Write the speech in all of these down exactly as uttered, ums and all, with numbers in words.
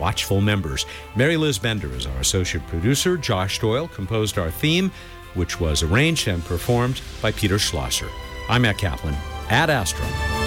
watchful members. Mary Liz Bender is our associate producer. Josh Doyle composed our theme, which was arranged and performed by Peter Schlosser. I'm Matt Kaplan. Ad Astra.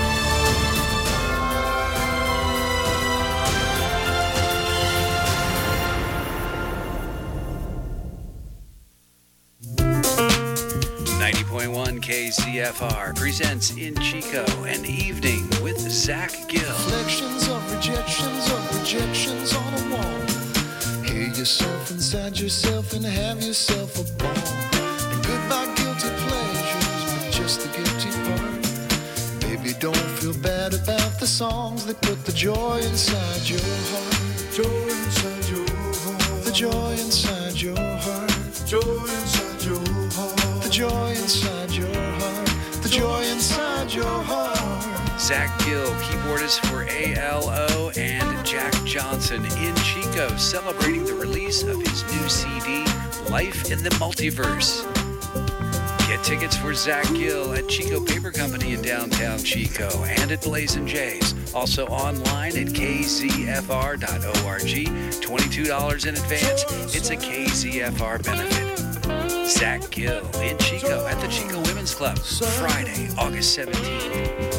ninety point one K Z F R presents In Chico, an evening with Zach Gill. Reflections of rejections of rejections on a wall. Hear yourself inside yourself and have yourself a ball. And goodbye guilty pleasures, but just the guilty part. Baby, don't feel bad about the songs that put the joy inside your heart. Joy inside your heart. The joy inside your heart. Joy inside your heart. The joy inside your heart. The joy inside your heart. Zach Gill, keyboardist for A L O, and Jack Johnson in Chico, celebrating the release of his new C D, Life in the Multiverse. Get tickets for Zach Gill at Chico Paper Company in downtown Chico and at Blazin' Jays. Also online at k z f r dot org. twenty-two dollars in advance. It's a K Z F R benefit. Zach Gill in Chico at the Chico Women's Club, Friday, August seventeenth.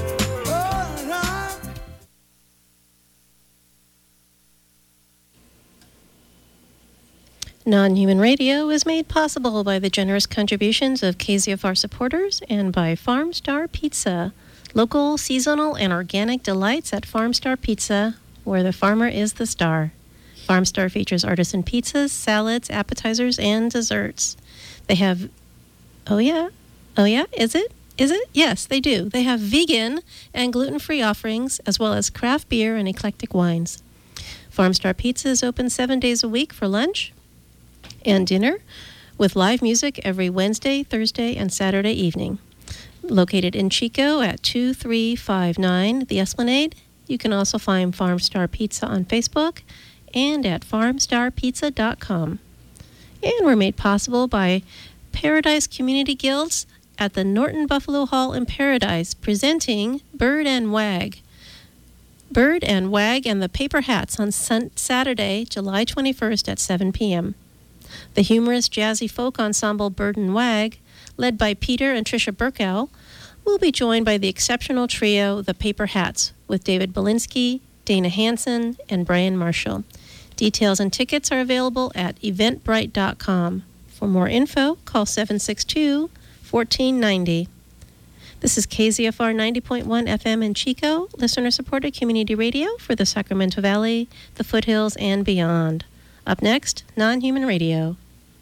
Non-Human Radio is made possible by the generous contributions of K Z F R supporters and by Farm Star Pizza, local, seasonal, and organic delights at Farm Star Pizza, where the farmer is the star. Farm Star features artisan pizzas, salads, appetizers, and desserts. They have, oh yeah, oh yeah, is it? Is it? Yes, they do. They have vegan and gluten-free offerings, as well as craft beer and eclectic wines. Farm Star Pizza is open seven days a week for lunch and dinner, with live music every Wednesday, Thursday, and Saturday evening. Located in Chico at two three five nine The Esplanade, you can also find Farm Star Pizza on Facebook and at farm star pizza dot com. And we're made possible by Paradise Community Guilds at the Norton Buffalo Hall in Paradise, presenting Bird and Wag. Bird and Wag and the Paper Hats on sun- Saturday, July twenty-first at seven p.m. The humorous jazzy folk ensemble Bird and Wag, led by Peter and Tricia Burkow, will be joined by the exceptional trio The Paper Hats with David Belinsky, Dana Hansen, and Brian Marshall. Details and tickets are available at eventbrite dot com. For more info, call seven six two, one four nine zero. This is K Z F R ninety point one F M in Chico, listener-supported community radio for the Sacramento Valley, the foothills, and beyond. Up next, Non-Human Radio.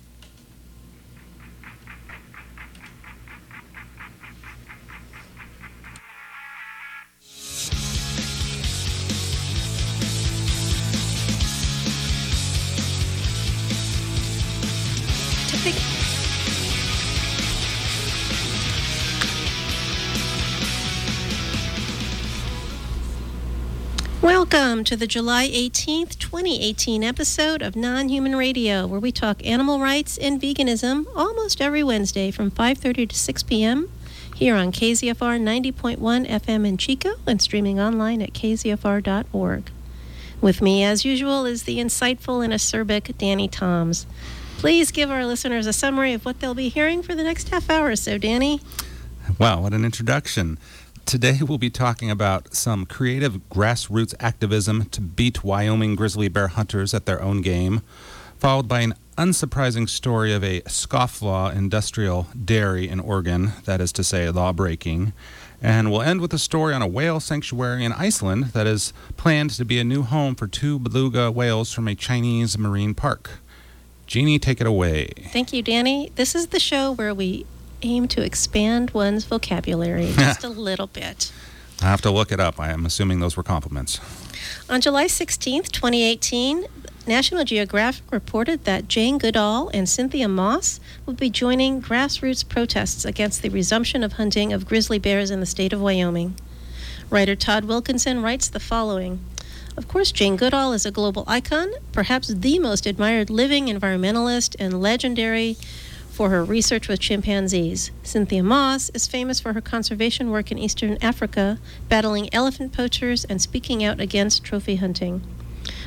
Welcome to the July eighteenth, twenty eighteen episode of Non-Human Radio, where we talk animal rights and veganism almost every Wednesday from five thirty to six p.m. here on K Z F R ninety point one F M in Chico and streaming online at k z f r dot org. With me, as usual, is the insightful and acerbic Danny Toms. Please give our listeners a summary of what they'll be hearing for the next half hour or so, Danny. Wow, what an introduction. Today we'll be talking about some creative grassroots activism to beat Wyoming grizzly bear hunters at their own game, followed by an unsurprising story of a scofflaw industrial dairy in Oregon, that is to say, law-breaking. And we'll end with a story on a whale sanctuary in Iceland that is planned to be a new home for two beluga whales from a Chinese marine park. Jeannie, take it away. Thank you, Danny. This is the show where we aim to expand one's vocabulary just a little bit. I have to look it up. I am assuming those were compliments. On July sixteenth, twenty eighteen, National Geographic reported that Jane Goodall and Cynthia Moss will be joining grassroots protests against the resumption of hunting of grizzly bears in the state of Wyoming. Writer Todd Wilkinson writes the following. Of course, Jane Goodall is a global icon, perhaps the most admired living environmentalist and legendary for her research with chimpanzees. Cynthia Moss is famous for her conservation work in eastern Africa, battling elephant poachers and speaking out against trophy hunting.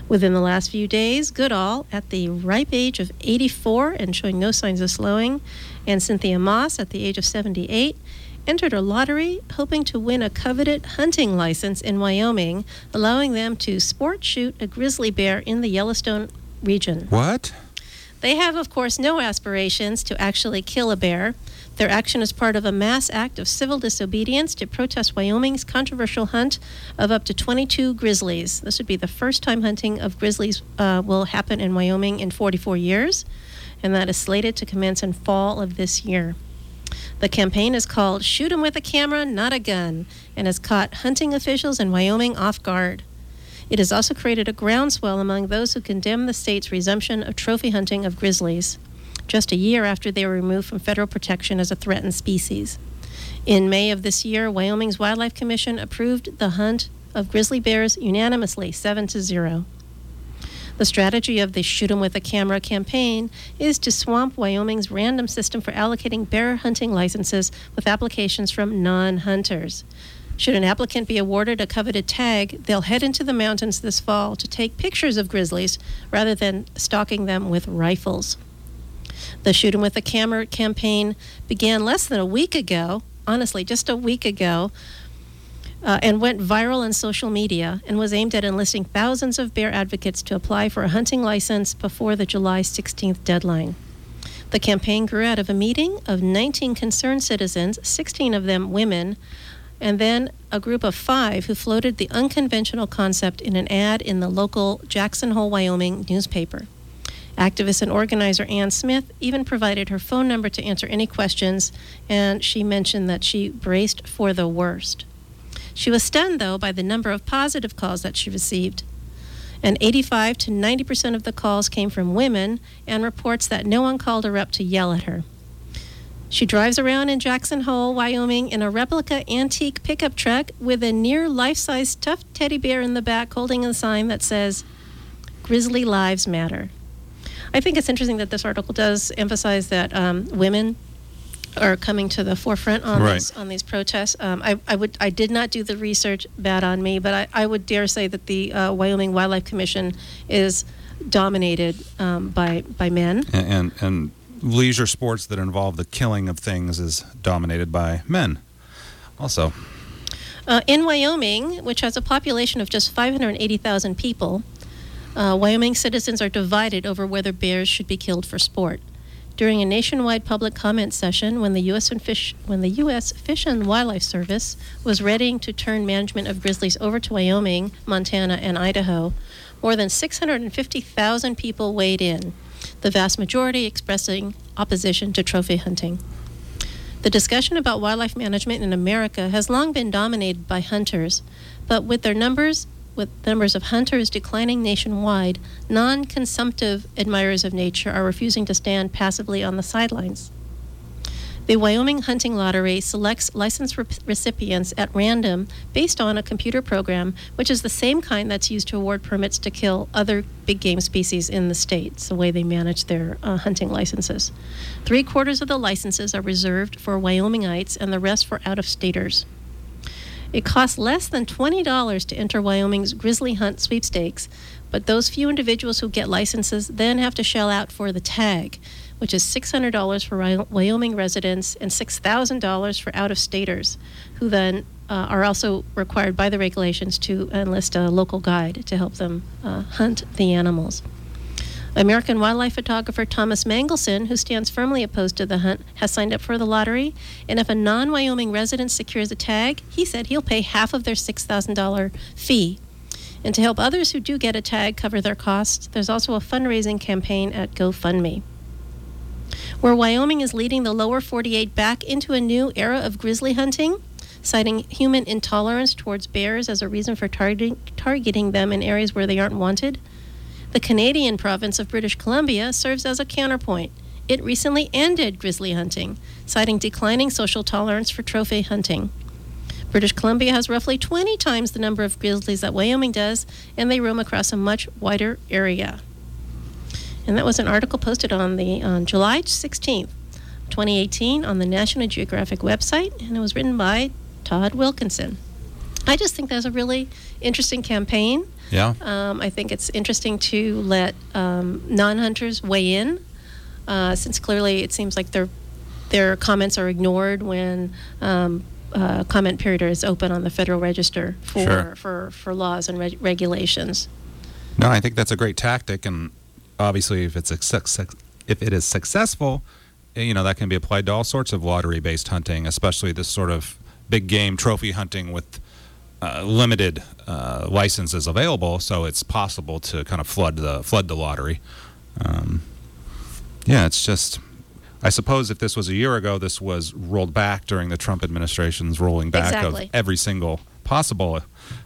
Within the last few days, Goodall, at the ripe age of eighty-four and showing no signs of slowing, and Cynthia Moss, at the age of seventy-eight, entered a lottery hoping to win a coveted hunting license in Wyoming, allowing them to sport shoot a grizzly bear in the Yellowstone region. What? They have, of course, no aspirations to actually kill a bear. Their action is part of a mass act of civil disobedience to protest Wyoming's controversial hunt of up to twenty-two grizzlies. This would be the first time hunting of grizzlies uh, will happen in Wyoming in forty-four years, and that is slated to commence in fall of this year. The campaign is called Shoot 'em with a Camera, Not a Gun, and has caught hunting officials in Wyoming off guard. It has also created a groundswell among those who condemn the state's resumption of trophy hunting of grizzlies, just a year after they were removed from federal protection as a threatened species. In May of this year, Wyoming's Wildlife Commission approved the hunt of grizzly bears unanimously, seven to zero. The strategy of the Shoot 'em with a Camera campaign is to swamp Wyoming's random system for allocating bear hunting licenses with applications from non-hunters. Should an applicant be awarded a coveted tag, they'll head into the mountains this fall to take pictures of grizzlies rather than stalking them with rifles. The Shoot 'em with a Camera campaign began less than a week ago, honestly, just a week ago, uh, and went viral on social media and was aimed at enlisting thousands of bear advocates to apply for a hunting license before the July sixteenth deadline. The campaign grew out of a meeting of nineteen concerned citizens, sixteen of them women, and then a group of five who floated the unconventional concept in an ad in the local Jackson Hole, Wyoming newspaper. Activist and organizer Ann Smith even provided her phone number to answer any questions, and she mentioned that she braced for the worst. She was stunned, though, by the number of positive calls that she received. And eighty-five to ninety percent of the calls came from women, and reports that no one called her up to yell at her. She drives around in Jackson Hole, Wyoming, in a replica antique pickup truck with a near life-size stuffed teddy bear in the back holding a sign that says, "Grizzly Lives Matter." I think it's interesting that this article does emphasize that um, women are coming to the forefront on Right. these on these protests. Um, I, I would I did not do the research, bad on me, but I, I would dare say that the uh, Wyoming Wildlife Commission is dominated um, by by men. And, and and leisure sports that involve the killing of things is dominated by men. Also, Uh, in Wyoming, which has a population of just five hundred eighty thousand people, uh, Wyoming citizens are divided over whether bears should be killed for sport. During a nationwide public comment session, when the U S and Fish, when the U S Fish and Wildlife Service was readying to turn management of grizzlies over to Wyoming, Montana, and Idaho, more than six hundred fifty thousand people weighed in, the vast majority expressing opposition to trophy hunting. The discussion about wildlife management in America has long been dominated by hunters, but with their numbers, with numbers of hunters declining nationwide, non-consumptive admirers of nature are refusing to stand passively on the sidelines. The Wyoming Hunting Lottery selects license re- recipients at random based on a computer program, which is the same kind that's used to award permits to kill other big game species in the state. It's the way they manage their uh, hunting licenses. Three quarters of the licenses are reserved for Wyomingites and the rest for out-of-staters. It costs less than twenty dollars to enter Wyoming's Grizzly Hunt sweepstakes, but those few individuals who get licenses then have to shell out for the tag, which is six hundred dollars for Wyoming residents and six thousand dollars for out-of-staters, who then uh, are also required by the regulations to enlist a local guide to help them uh, hunt the animals. American wildlife photographer Thomas Mangelson, who stands firmly opposed to the hunt, has signed up for the lottery, and if a non-Wyoming resident secures a tag, he said he'll pay half of their six thousand dollars fee. And to help others who do get a tag cover their costs, there's also a fundraising campaign at GoFundMe. Where Wyoming is leading the lower forty-eight back into a new era of grizzly hunting, citing human intolerance towards bears as a reason for targeting, targeting them in areas where they aren't wanted, the Canadian province of British Columbia serves as a counterpoint. It recently ended grizzly hunting, citing declining social tolerance for trophy hunting. British Columbia has roughly twenty times the number of grizzlies that Wyoming does, and they roam across a much wider area. And that was an article posted on the on July sixteenth, twenty eighteen on the National Geographic website, and it was written by Todd Wilkinson. I just think that's a really interesting campaign. Yeah. Um, I think it's interesting to let um, non-hunters weigh in, uh, since clearly it seems like their their comments are ignored when um, uh, comment period is open on the Federal Register for Sure. for, for laws and reg- regulations. No, I think that's a great tactic, and obviously, if it's a success, if it is successful, you know, that can be applied to all sorts of lottery-based hunting, especially this sort of big game trophy hunting with uh, limited uh, licenses available. So it's possible to kind of flood the flood the lottery. Um, yeah, it's just. I suppose if this was a year ago, this was rolled back during the Trump administration's rolling back Exactly. of every single possible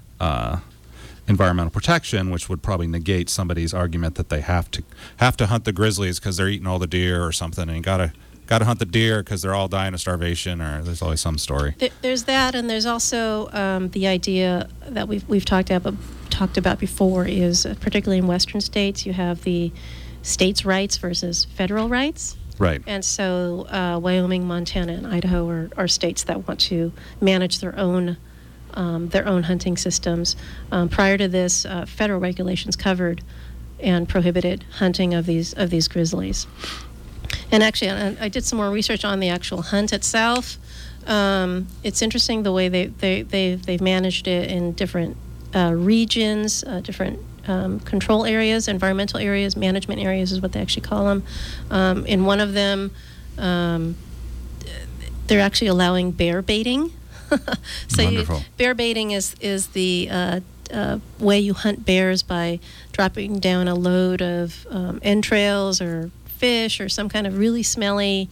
uh, environmental protection, which would probably negate somebody's argument that they have to have to hunt the grizzlies because they're eating all the deer or something, and you gotta gotta hunt the deer because they're all dying of starvation, or there's always some story. There- There's that, and there's also um, the idea that we've we've talked about talked about before is uh, particularly in Western states, you have the states' rights versus federal rights. Right. And so uh, Wyoming, Montana, and Idaho are, are states that want to manage their own um, their own hunting systems. Um, prior to this, uh, federal regulations covered and prohibited hunting of these of these grizzlies. And actually, I, I did some more research on the actual hunt itself. Um, it's interesting the way they they they they've managed it in different uh, regions, uh, different. Um, control areas, environmental areas, management areas is what they actually call them. Um, in one of them, um, they're actually allowing bear baiting. so Wonderful. You, bear baiting is is the uh, uh, way you hunt bears by dropping down a load of um, entrails or fish or some kind of really smelly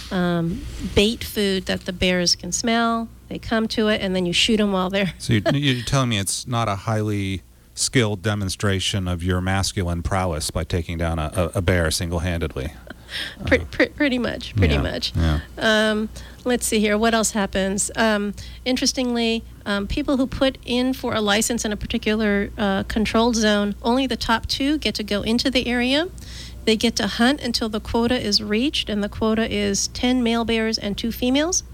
um, bait food that the bears can smell. They come to it, and then you shoot them while they're... So you're, you're telling me it's not a highly skilled demonstration of your masculine prowess by taking down a, a, a bear single-handedly. Pretty, pretty, pretty much, pretty Yeah, much. yeah. Um, let's see here. What else happens? Um, interestingly, um, people who put in for a license in a particular uh, controlled zone, only the top two get to go into the area. They get to hunt until the quota is reached, and the quota is ten male bears and two females.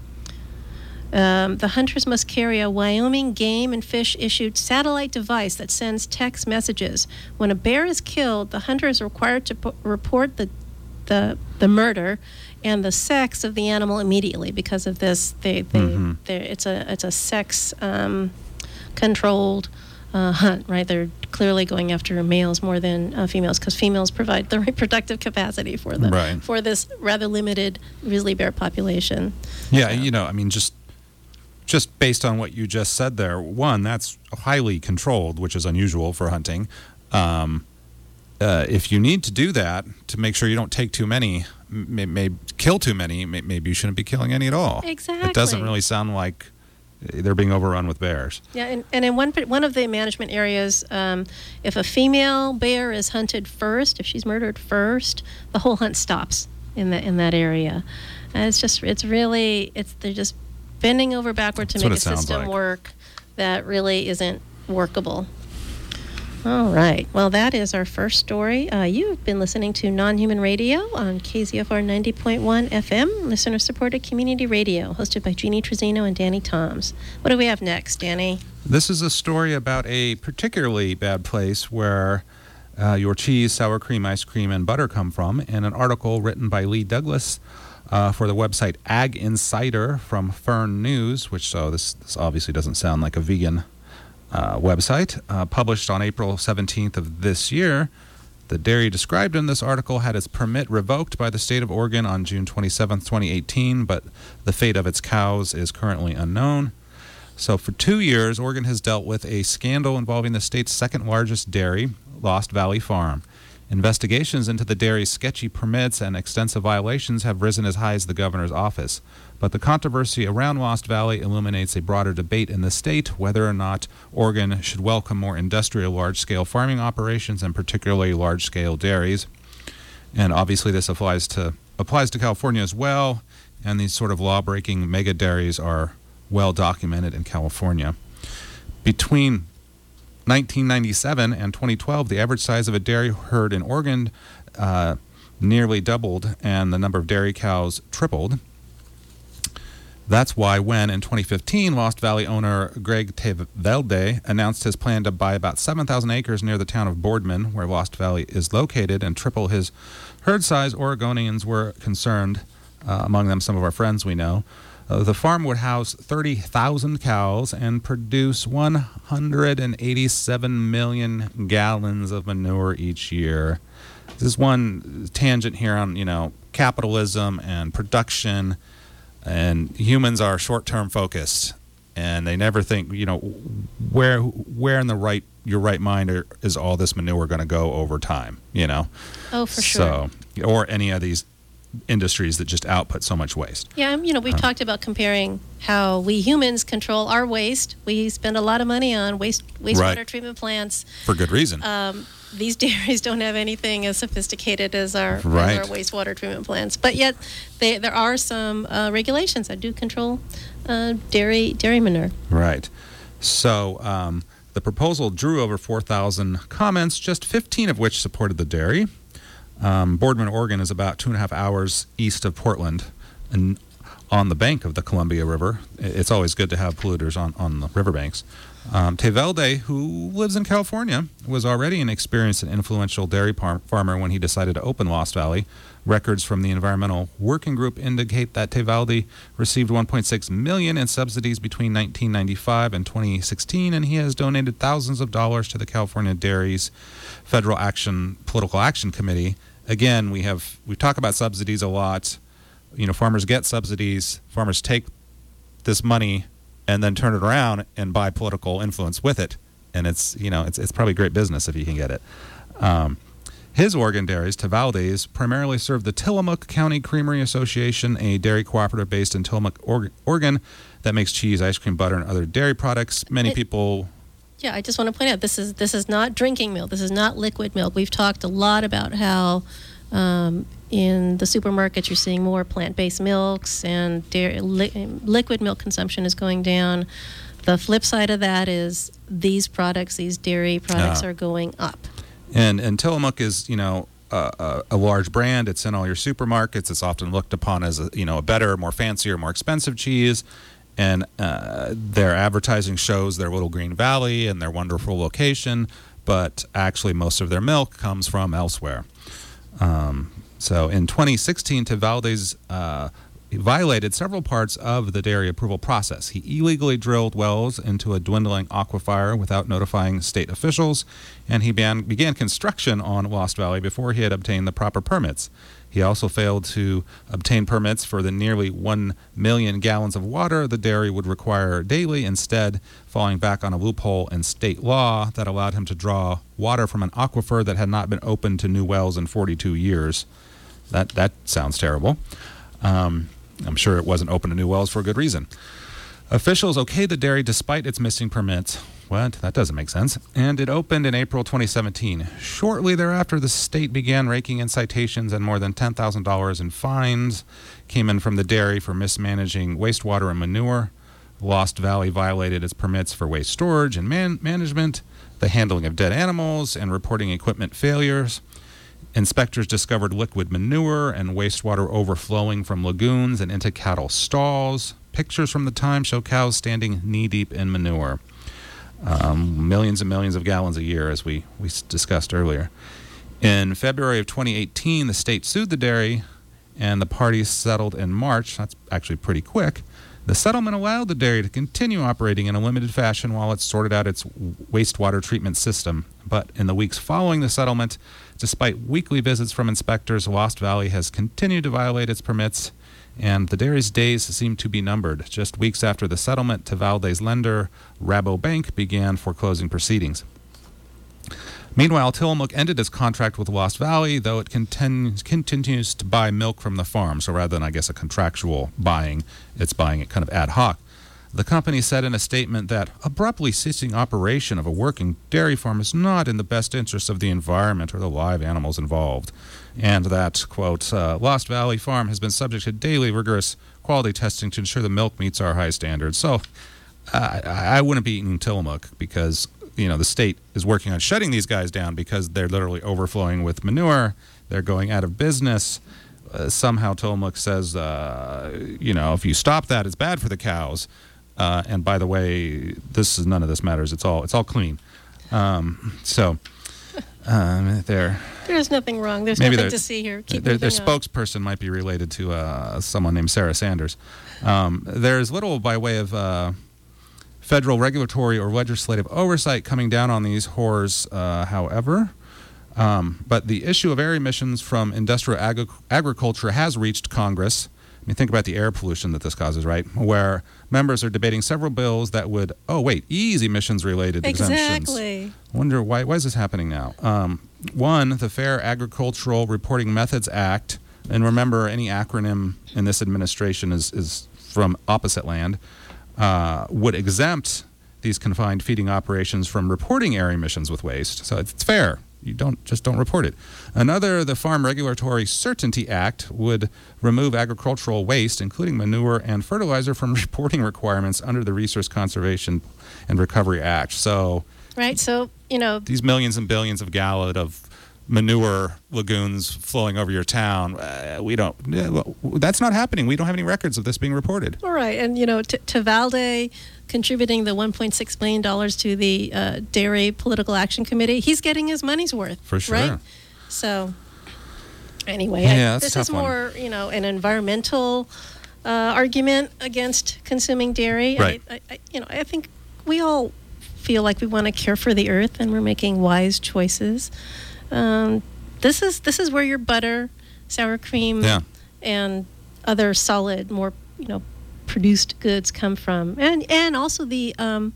Um, the hunters must carry a Wyoming Game and Fish issued satellite device that sends text messages. When a bear is killed, the hunter is required to p- report the, the the murder and the sex of the animal immediately. Because of this, they, they, Mhm. they're- it's a it's a sex um, controlled uh, hunt, right? They're clearly going after males more than uh, females because females provide the reproductive capacity for the Right. for this rather limited grizzly bear population. Yeah, you know, I mean, just just based on what you just said there, one, that's highly controlled, which is unusual for hunting. Um, uh, if you need to do that to make sure you don't take too many, may, may kill too many, may, maybe you shouldn't be killing any at all. Exactly. It doesn't really sound like they're being overrun with bears. Yeah, and, and in one one of the management areas, um, if a female bear is hunted first, if she's murdered first, the whole hunt stops in that in that area. And it's just it's really it's they're just bending over backward to That's make what a it sounds system like. work that really isn't workable. All right. Well, that is our first story. Uh, you've been listening to Non-Human Radio on K Z F R ninety point one F M, listener-supported community radio, hosted by Jeannie Trezino and Danny Toms. What do we have next, Danny? This is a story about a particularly bad place where uh, your cheese, sour cream, ice cream, and butter come from, in an article written by Lee Douglas uh, for the website Ag Insider from Fern News, which so this, this obviously doesn't sound like a vegan uh, website, uh, published on April seventeenth of this year. The dairy described in this article had its permit revoked by the state of Oregon on June twenty-seventh, twenty eighteen, but the fate of its cows is currently unknown. So for two years, Oregon has dealt with a scandal involving the state's second largest dairy, Lost Valley Farm. Investigations into the dairy's sketchy permits and extensive violations have risen as high as the governor's office. But the controversy around Lost Valley illuminates a broader debate in the state whether or not Oregon should welcome more industrial large-scale farming operations and particularly large-scale dairies. And obviously this applies to applies to California as well, and these sort of law-breaking mega dairies are well documented in California. Between nineteen ninety-seven and twenty twelve, the average size of a dairy herd in Oregon uh, nearly doubled, and the number of dairy cows tripled. That's why when, in twenty fifteen, Lost Valley owner Greg Tevelde announced his plan to buy about seven thousand acres near the town of Boardman, where Lost Valley is located, and triple his herd size, Oregonians were concerned, uh, among them some of our friends we know. Uh, the farm would house thirty thousand cows and produce one hundred eighty-seven million gallons of manure each year. This is one tangent here on, you know, capitalism and production, and humans are short-term focused, and they never think, you know, where where in the right your right mind are, is all this manure going to go over time, you know? Oh, for sure. So, or any of these industries that just output so much waste. Yeah, you know, we've uh, talked about comparing how we humans control our waste. We spend a lot of money on waste wastewater right. treatment plants. For good reason. Um, these dairies don't have anything as sophisticated as our, right. as our wastewater treatment plants. But yet, they, there are some uh, regulations that do control uh, dairy dairy manure. Right. So um, the proposal drew over four thousand comments, just fifteen of which supported the dairy. Um, Boardman, Oregon is about two and a half hours east of Portland and on the bank of the Columbia River. It's always good to have polluters on, on the riverbanks. Um, Tevelde, who lives in California, was already an experienced and influential dairy par- farmer when he decided to open Lost Valley. Records from the Environmental Working Group indicate that Tevelde received one point six million dollars in subsidies between nineteen ninety-five and twenty sixteen, and he has donated thousands of dollars to the California Dairies Federal Action Political Action Committee. Again, we have we talk about subsidies a lot. You know, farmers get subsidies. Farmers take this money and then turn it around and buy political influence with it. And it's, you know, it's it's probably great business if you can get it. Um, his Oregon dairies, Tevalde's, primarily serve the Tillamook County Creamery Association, a dairy cooperative based in Tillamook, Oregon, that makes cheese, ice cream, butter, and other dairy products. Many it, people... Yeah, I just want to point out, this is this is not drinking milk. This is not liquid milk. We've talked a lot about how um, in the supermarkets you're seeing more plant-based milks, and dairy, li- liquid milk consumption is going down. The flip side of that is these products, these dairy products, uh, are going up. And and Tillamook is, you know, a, a, a large brand. It's in all your supermarkets. It's often looked upon as a, you know, a better, more fancier, more expensive cheese. And uh, their advertising shows their little green valley and their wonderful location, but actually most of their milk comes from elsewhere. Um, so in twenty sixteen, Tevalde's uh, violated several parts of the dairy approval process. He illegally drilled wells into a dwindling aquifer without notifying state officials, and he began, began construction on Lost Valley before he had obtained the proper permits. He also failed to obtain permits for the nearly one million gallons of water the dairy would require daily, instead falling back on a loophole in state law that allowed him to draw water from an aquifer that had not been opened to new wells in forty-two years. That, that sounds terrible. Um, I'm sure it wasn't open to new wells for a good reason. Officials okayed the dairy despite its missing permits. What? That doesn't make sense. And it opened in April twenty seventeen. Shortly thereafter, the state began raking in citations, and more than ten thousand dollars in fines came in from the dairy for mismanaging wastewater and manure. Lost Valley violated its permits for waste storage and man- management, the handling of dead animals, and reporting equipment failures. Inspectors discovered liquid manure and wastewater overflowing from lagoons and into cattle stalls. Pictures from the time show cows standing knee-deep in manure. Um, millions and millions of gallons a year, as we, we discussed earlier. In February of twenty eighteen, the state sued the dairy, and the parties settled in March. That's actually pretty quick. The settlement allowed the dairy to continue operating in a limited fashion while it sorted out its wastewater treatment system. But in the weeks following the settlement, despite weekly visits from inspectors, Lost Valley has continued to violate its permits, and the dairy's days seem to be numbered. Just weeks after the settlement, Tevalde's lender, Rabobank, began foreclosing proceedings. Meanwhile, Tillamook ended its contract with Lost Valley, though it continu- continues to buy milk from the farm. So rather than, I guess, a contractual buying, it's buying it kind of ad hoc. The company said in a statement that abruptly ceasing operation of a working dairy farm is not in the best interest of the environment or the live animals involved, and that, quote, uh, Lost Valley Farm has been subject to daily rigorous quality testing to ensure the milk meets our high standards. So uh, I, I wouldn't be eating Tillamook because, you know, the state is working on shutting these guys down because they're literally overflowing with manure. They're going out of business. uh, somehow Tillamook says, uh, you know, if you stop that, it's bad for the cows. Uh, and by the way, this is none of this matters. It's all it's all clean. Um, so um, there. There's nothing wrong. There's maybe nothing to see here. Keep their, their moving on. spokesperson might be related to uh, someone named Sarah Sanders. Um, there's little by way of uh, federal regulatory or legislative oversight coming down on these whores, uh, however. Um, but the issue of air emissions from industrial agri- agriculture has reached Congress. I mean, think about the air pollution that this causes, right? Where members are debating several bills that would, oh, wait, ease emissions-related exemptions. Exactly. I wonder, why, why is this happening now? Um, one, the Fair Agricultural Reporting Methods Act, and remember, any acronym in this administration is, is from opposite land, uh, would exempt these confined feeding operations from reporting air emissions with waste. So it's fair. You don't just don't report it. Another, the Farm Regulatory Certainty Act, would remove agricultural waste, including manure and fertilizer, from reporting requirements under the Resource Conservation and Recovery Act. So, right. So you know these millions and billions of gallons of manure lagoons flowing over your town, uh, we don't. Uh, that's not happening. We don't have any records of this being reported. All right, and you know, T- Tavalde contributing the one point six billion dollars to the uh, Dairy Political Action Committee, he's getting his money's worth. For sure. Right? So, anyway, yeah, I, that's this a tough is more, one. you know, an environmental uh, argument against consuming dairy. Right. I, I, you know, I think we all feel like we want to care for the earth, and we're making wise choices. Um, this is this is where your butter, sour cream, Yeah. and other solid, more you know, produced goods come from, and and also the um,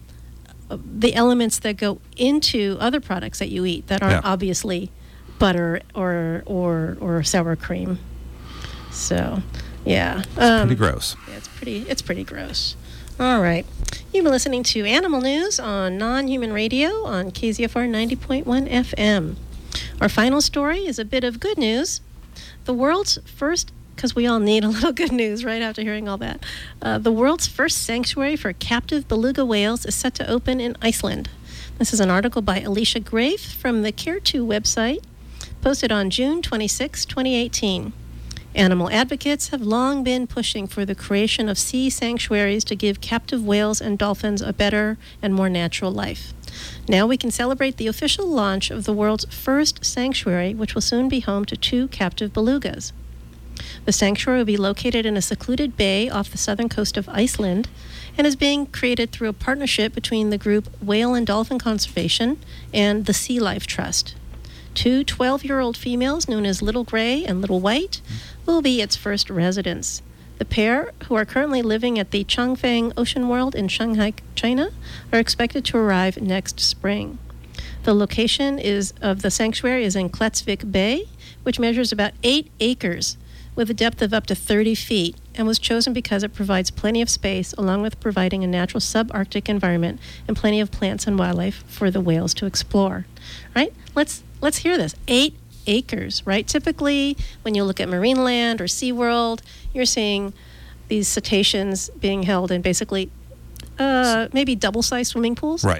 the elements that go into other products that you eat that aren't Yeah. obviously butter or or or sour cream. So, yeah, um, Pretty gross. yeah, it's pretty it's pretty gross. All right. You've been listening to Animal News on Non-Human Radio on K Z F R ninety point one F M. Our final story is a bit of good news. The world's first, because we all need a little good news right after hearing all that, uh, the world's first sanctuary for captive beluga whales is set to open in Iceland. This is an article by Alicia Grafe from the Care two website, posted on June twenty-sixth, twenty eighteen. Animal advocates have long been pushing for the creation of sea sanctuaries to give captive whales and dolphins a better and more natural life. Now we can celebrate the official launch of the world's first sanctuary, which will soon be home to two captive belugas. The sanctuary will be located in a secluded bay off the southern coast of Iceland and is being created through a partnership between the group Whale and Dolphin Conservation and the Sea Life Trust. Two twelve-year-old females known as Little Gray and Little White will be its first residents. The pair, who are currently living at the Changfang Ocean World in Shanghai, China, are expected to arrive next spring. The location is of the sanctuary is in Klettsvik Bay, which measures about eight acres with a depth of up to thirty feet, and was chosen because it provides plenty of space, along with providing a natural subarctic environment and plenty of plants and wildlife for the whales to explore. Right? Let's let's hear this. Eight acres, right? Typically, when you look at Marineland or SeaWorld, you're seeing these cetaceans being held in basically uh, maybe double-sized swimming pools. Right.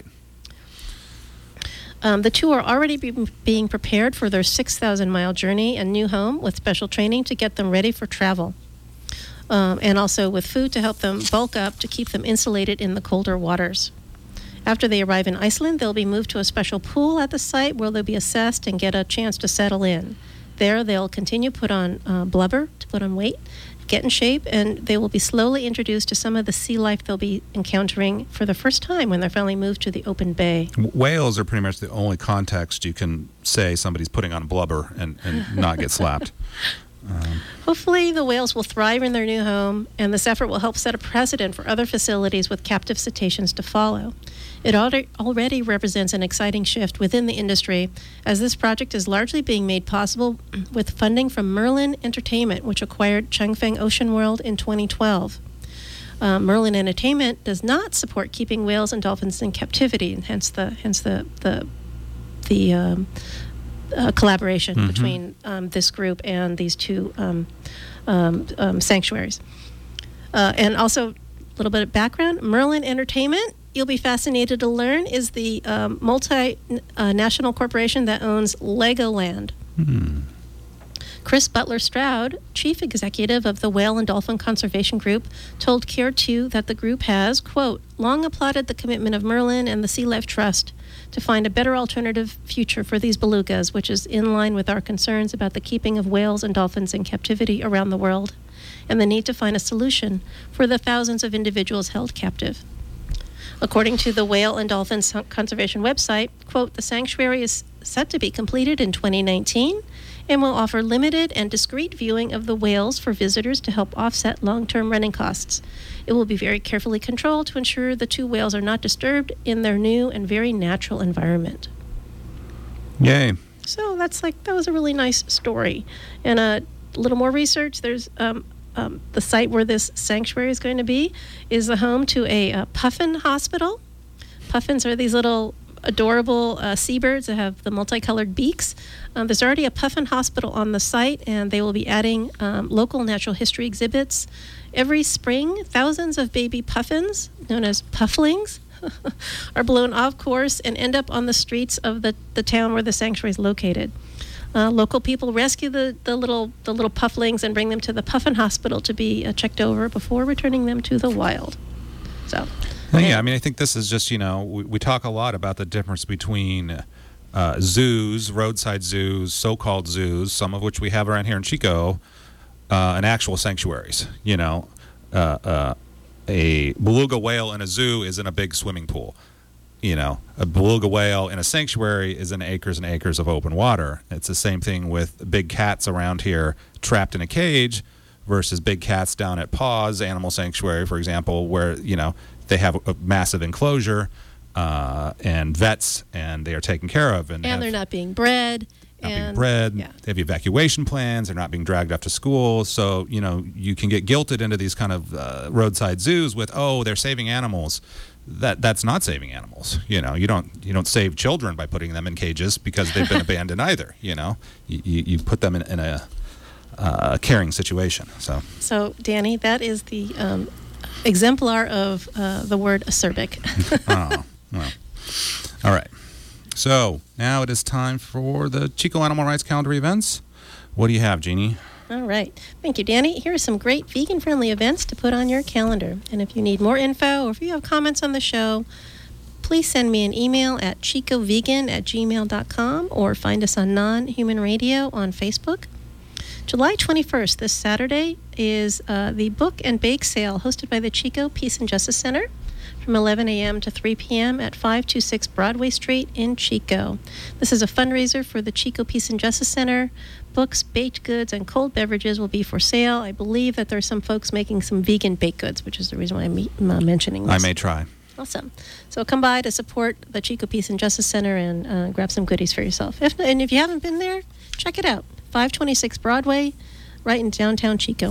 Um, the two are already be- being prepared for their six thousand mile journey and new home with special training to get them ready for travel. Um, and also with food to help them bulk up to keep them insulated in the colder waters. After they arrive in Iceland, they'll be moved to a special pool at the site where they'll be assessed and get a chance to settle in. There, they'll continue put on uh, blubber to put on weight, get in shape, and they will be slowly introduced to some of the sea life they'll be encountering for the first time when they're finally moved to the open bay. W- Whales are pretty much the only context you can say somebody's putting on blubber and, and not get slapped. Um, Hopefully, the whales will thrive in their new home, and this effort will help set a precedent for other facilities with captive cetaceans to follow. It already represents an exciting shift within the industry, as this project is largely being made possible with funding from Merlin Entertainment, which acquired Changfang Ocean World in twenty twelve. Uh, Merlin Entertainment does not support keeping whales and dolphins in captivity, and hence the hence the the the um, uh, collaboration mm-hmm. between um, this group and these two um, um, um, sanctuaries. Uh, and also, a little bit of background: Merlin Entertainment, you'll be fascinated to learn, is the um, multinational uh, corporation that owns Legoland. hmm. Chris Butler Stroud, chief executive of the Whale and Dolphin Conservation Group, told C A R E two that the group has, quote, long applauded the commitment of Merlin and the Sea Life Trust to find a better alternative future for these belugas, which is in line with our concerns about the keeping of whales and dolphins in captivity around the world, and the need to find a solution for the thousands of individuals held captive. According to the Whale and Dolphin Conservation website, quote, the sanctuary is set to be completed in twenty nineteen and will offer limited and discreet viewing of the whales for visitors to help offset long-term running costs. It will be very carefully controlled to ensure the two whales are not disturbed in their new and very natural environment. Yay. So that's like, that was a really nice story. And a little more research, there's um, um, the site where this sanctuary is going to be is the home to a, a puffin hospital. Puffins are these little adorable uh, seabirds that have the multicolored beaks. Um, there's already a puffin hospital on the site, and they will be adding um, local natural history exhibits. Every spring, thousands of baby puffins, known as pufflings, are blown off course and end up on the streets of the, the town where the sanctuary is located. Uh, local people rescue the, the little the little pufflings and bring them to the puffin hospital to be uh, checked over before returning them to the wild. So. Well, yeah, I mean, I think this is just, you know, we, we talk a lot about the difference between uh, zoos, roadside zoos, so-called zoos, some of which we have around here in Chico, uh, and actual sanctuaries. You know, uh, uh, a beluga whale in a zoo is in a big swimming pool. You know, a beluga whale in a sanctuary is in acres and acres of open water. It's the same thing with big cats around here trapped in a cage versus big cats down at Paws Animal Sanctuary, for example, where, you know, they have a massive enclosure uh, and vets, and they are taken care of. And, and have, they're not being bred. Not and, being bred. Yeah. They have evacuation plans. They're not being dragged off to school. So, you know, you can get guilted into these kind of uh, roadside zoos with, oh, they're saving animals. That that's not saving animals. You know, you don't you don't save children by putting them in cages because they've been abandoned either. You know, you, you, you put them in, in a uh, caring situation. So, so Danny, that is the um, exemplar of uh, the word acerbic. Oh, well. All right. So now it is time for the Chico Animal Rights Calendar events. What do you have, Jeannie? All right. Thank you, Danny. Here are some great vegan-friendly events to put on your calendar. And if you need more info or if you have comments on the show, please send me an email at chicovegan at gmail dot com or find us on Non-Human Radio on Facebook. July twenty-first, this Saturday, is uh, the Book and Bake Sale hosted by the Chico Peace and Justice Center from eleven a.m. to three p.m. at five twenty-six Broadway Street in Chico. This is a fundraiser for the Chico Peace and Justice Center. Books, baked goods, and cold beverages will be for sale. I believe that there are some folks making some vegan baked goods, which is the reason why I'm me- uh, mentioning this. I may try. Awesome. So come by to support the Chico Peace and Justice Center and uh, grab some goodies for yourself. If, and if you haven't been there, check it out. five twenty-six Broadway, right in downtown Chico.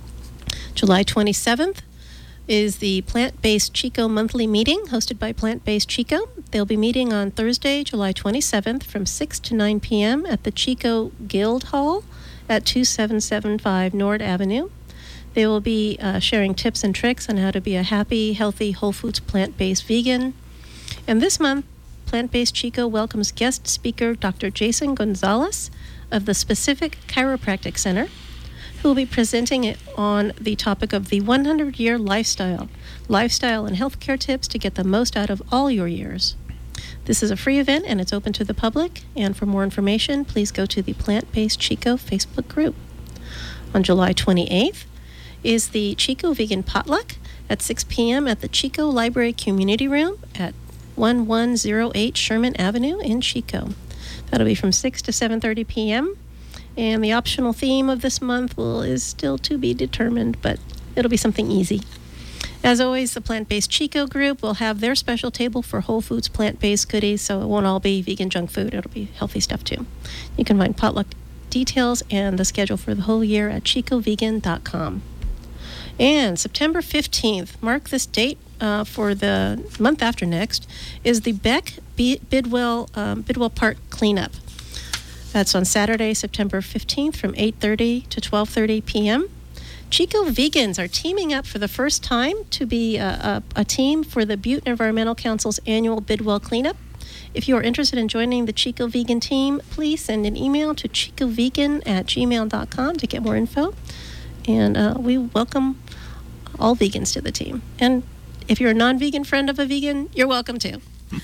July twenty-seventh is the Plant-Based Chico monthly meeting hosted by Plant-Based Chico. They'll be meeting on Thursday, July twenty-seventh from six to nine p.m. at the Chico Guild Hall at twenty-seven seventy-five Nord Avenue. They will be uh, sharing tips and tricks on how to be a happy, healthy, whole foods, plant-based vegan. And this month, Plant-Based Chico welcomes guest speaker Doctor Jason Gonzalez of the Specific Chiropractic Center, who will be presenting it on the topic of the one hundred year lifestyle, lifestyle and healthcare tips to get the most out of all your years. This is a free event and it's open to the public, and for more information, please go to the Plant-Based Chico Facebook group. On July twenty-eighth is the Chico Vegan Potluck at six p.m. at the Chico Library Community Room at eleven oh eight Sherman Avenue in Chico. That'll be from six to seven thirty p.m. And the optional theme of this month will is still to be determined, but it'll be something easy. As always, the Plant-Based Chico group will have their special table for Whole Foods plant-based goodies, so it won't all be vegan junk food. It'll be healthy stuff too. You can find potluck details and the schedule for the whole year at chico vegan dot com. And September fifteenth, mark this date uh, for the month after next, is the Beck B- Bidwell um, Bidwell Park cleanup. That's on Saturday, September fifteenth from eight thirty to twelve thirty p.m. Chico Vegans are teaming up for the first time to be a, a, a team for the Butte Environmental Council's annual Bidwell cleanup. If you are interested in joining the Chico Vegan team, please send an email to chicovegan at gmail dot com to get more info. And uh, we welcome all vegans to the team. And if you're a non-vegan friend of a vegan, you're welcome too.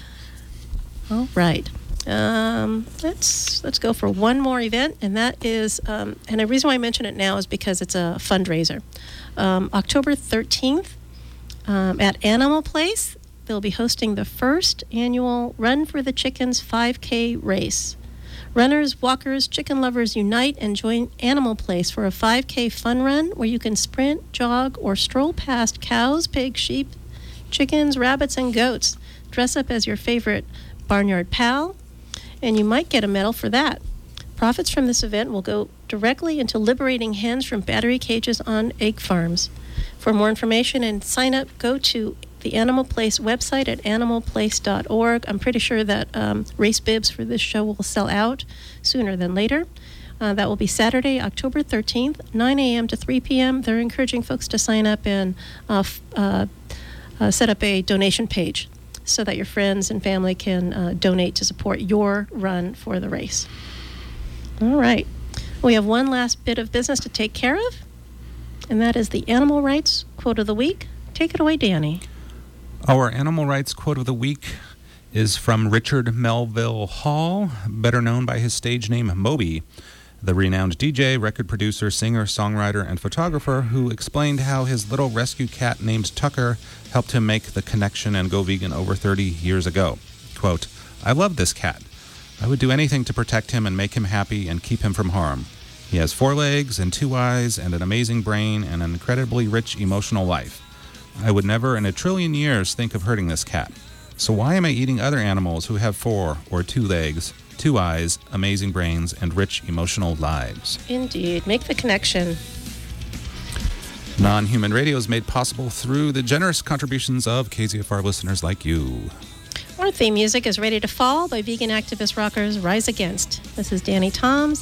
All right. Um, let's let's go for one more event, and that is, um, and the reason why I mention it now is because it's a fundraiser. Um, October thirteenth um, at Animal Place, they'll be hosting the first annual Run for the Chickens five K race. Runners, walkers, chicken lovers unite and join Animal Place for a five K fun run where you can sprint, jog, or stroll past cows, pigs, sheep, chickens, rabbits, and goats. Dress up as your favorite barnyard pal, and you might get a medal for that. Profits from this event will go directly into liberating hens from battery cages on egg farms. For more information and sign up, go to the Animal Place website at animal place dot org. I'm pretty sure that um, race bibs for this show will sell out sooner than later. Uh, that will be Saturday, October thirteenth, nine a.m. to three p.m. They're encouraging folks to sign up and uh, f- uh, uh, set up a donation page so that your friends and family can uh, donate to support your run for the race. All right. We have one last bit of business to take care of, and that is the Animal Rights Quote of the Week. Take it away, Danny. Our Animal Rights Quote of the Week is from Richard Melville Hall, better known by his stage name Moby, the renowned D J, record producer, singer, songwriter, and photographer who explained how his little rescue cat named Tucker helped him make the connection and go vegan over thirty years ago. Quote, "I love this cat. I would do anything to protect him and make him happy and keep him from harm. He has four legs and two eyes and an amazing brain and an incredibly rich emotional life. I would never in a trillion years think of hurting this cat. So why am I eating other animals who have four or two legs, two eyes, amazing brains, and rich emotional lives?" Indeed. Make the connection. Non-Human Radio is made possible through the generous contributions of K Z F R listeners like you. Our theme music is Ready to Fall by vegan activist rockers Rise Against. This is Danny Toms